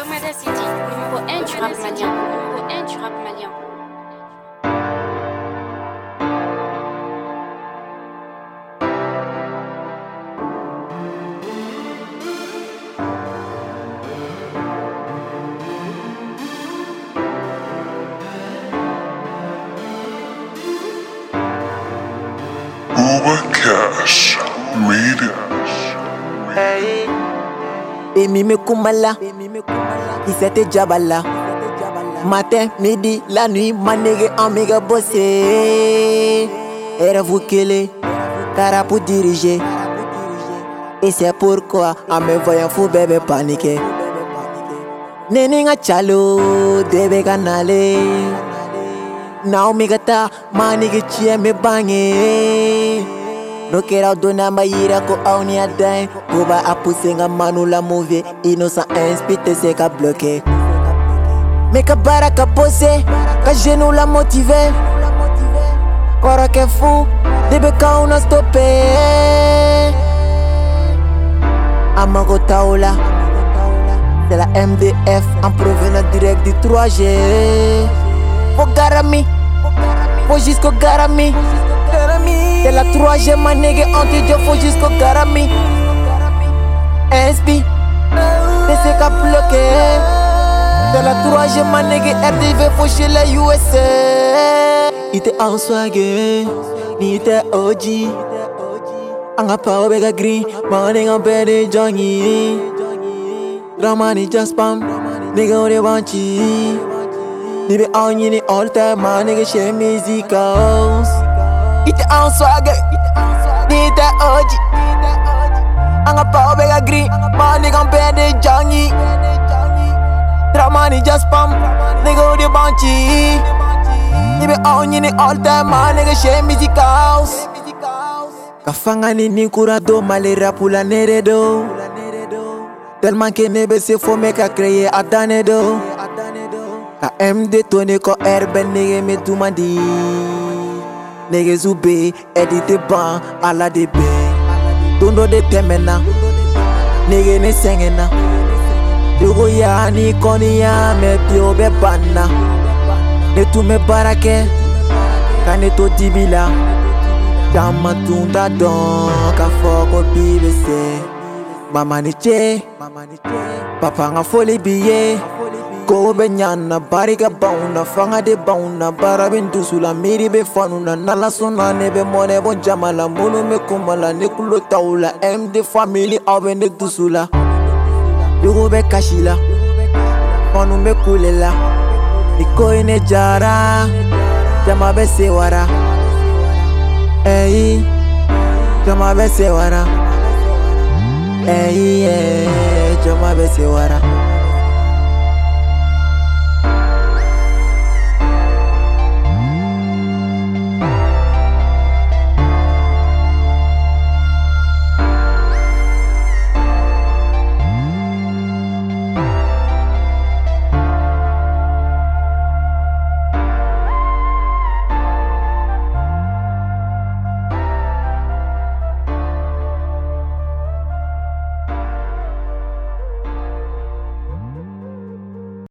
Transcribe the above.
Lomada City, numéro 1 du rap malien. Numéro 1 du rap malien. Cash Media. Emi me kumala, Isete Jabala. Matin, midi, la nuit, manégue en méga bossé. Era vous kele, cara pour diriger. Et c'est pourquoi, en me voyant fou bébé paniquer. Neninga chalo, debe canale. Now me gata, manige chie me bange. No kera dona mayira ko auni adai. Koba a poussé nga manu la mauvais. Innocent inspite se ka bloqué. Me ka baraka posé, ka genou la motivé. Kora ke fou, debe ka on a stoppé. Amago taola, c'est la MDF en provenance direct du 3G. Faut garami, faut jusqu'au garami. C'est la 3G ma nigga anti-dieu, faut jusqu'au garami. SB, c'est qu'à bloquer. C'est la 3G ma nigga RDV, faut chez la USA. Il était en swagger, il était OG. Anga power bega green, morning on bed Johnny. Ramani just spam, nigga on the banchi. Nibe on yini all time, my nigga share musicals. Ite en swagger, nite OG. Anga power bega green, morning on bed Johnny. Ramani just spam, nigga on the banchi. Nibe on yini all time, my nigga share musicals. Kafanga ni kurado malera pula neredo. Tellement que nebe se faut me ka créer à danedo. Ka MD tourner ko herbe nege me dumandi. Nege zube edite ban ala de be. Tondo de temena. Nege ne sengena. Dogo ya ni koni ya me pio be banna. Ne tu me barake. Kane to dibila. Jama tunda don ka foko BBC. Mama ni che, papa nga foli biye. Ko be nyana barika bauna, fanga de bauna. Barabin dusula miri be fanuna. Nala sona nebe mone bon jamala. Munu me kumala ne kulo taula. MD family avende dusula. Yugo be kashila, fanu me kulela. Iko ine jara, jama be sewara. Ey, jama be sewara. Ey, jama be sewara.